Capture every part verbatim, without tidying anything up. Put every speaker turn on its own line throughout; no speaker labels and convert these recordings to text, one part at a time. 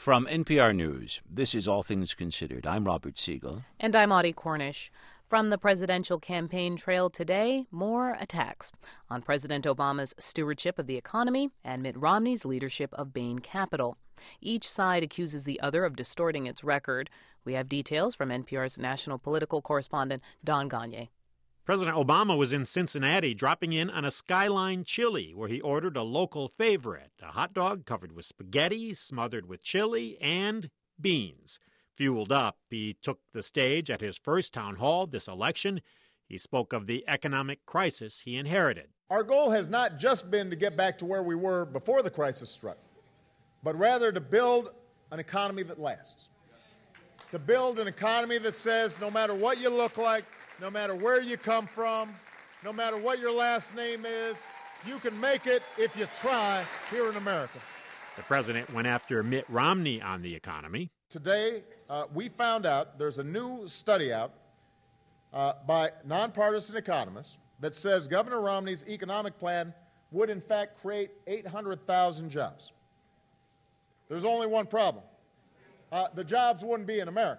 From N P R News, this is All Things Considered. I'm Robert Siegel.
And I'm Audie Cornish. From the presidential campaign trail today, more attacks on President Obama's stewardship of the economy and Mitt Romney's leadership of Bain Capital. Each side accuses the other of distorting its record. We have details from N P R's national political correspondent, Don Gagné.
President Obama was in Cincinnati dropping in on a Skyline Chili where he ordered a local favorite, a hot dog covered with spaghetti, smothered with chili, and beans. Fueled up, he took the stage at his first town hall this election. He spoke of the economic crisis he inherited.
Our goal has not just been to get back to where we were before the crisis struck, but rather to build an economy that lasts. To build an economy that says no matter what you look like, no matter where you come from, no matter what your last name is, you can make it if you try here in America.
The president went after Mitt Romney on the economy.
Today, uh, we found out there's a new study out uh, by nonpartisan economists that says Governor Romney's economic plan would in fact create eight hundred thousand jobs. There's only one problem. Uh, the jobs wouldn't be in America.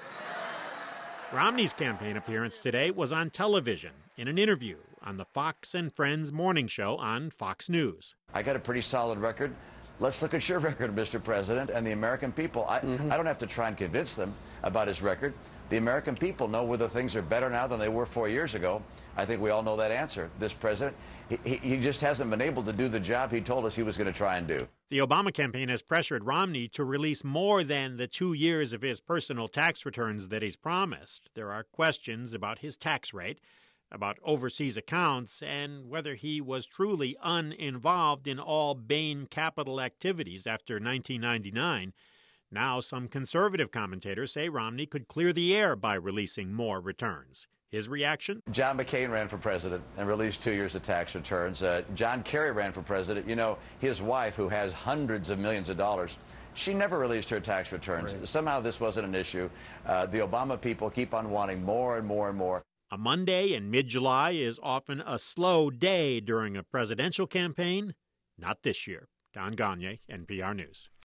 Romney's campaign appearance today was on television in an interview on the Fox and Friends morning show on Fox News.
I got a pretty solid record. Let's look at your record, Mister President, and the American people. I, mm-hmm. I don't have to try and convince them about his record. The American people know whether things are better now than they were four years ago. I think we all know that answer. This president, he, he, he just hasn't been able to do the job he told us he was going to try and do.
The Obama campaign has pressured Romney to release more than the two years of his personal tax returns that he's promised. There are questions about his tax rate, about overseas accounts, and whether he was truly uninvolved in all Bain Capital activities after nineteen ninety-nine. Now, some conservative commentators say Romney could clear the air by releasing more returns. His reaction?
John McCain ran for president and released two years of tax returns. Uh, John Kerry ran for president. You know, his wife, who has hundreds of millions of dollars, she never released her tax returns. Right. Somehow this wasn't an issue. Uh, the Obama people keep on wanting more and more and more.
A Monday in mid-July is often a slow day during a presidential campaign. Not this year. Don Gagné, N P R News.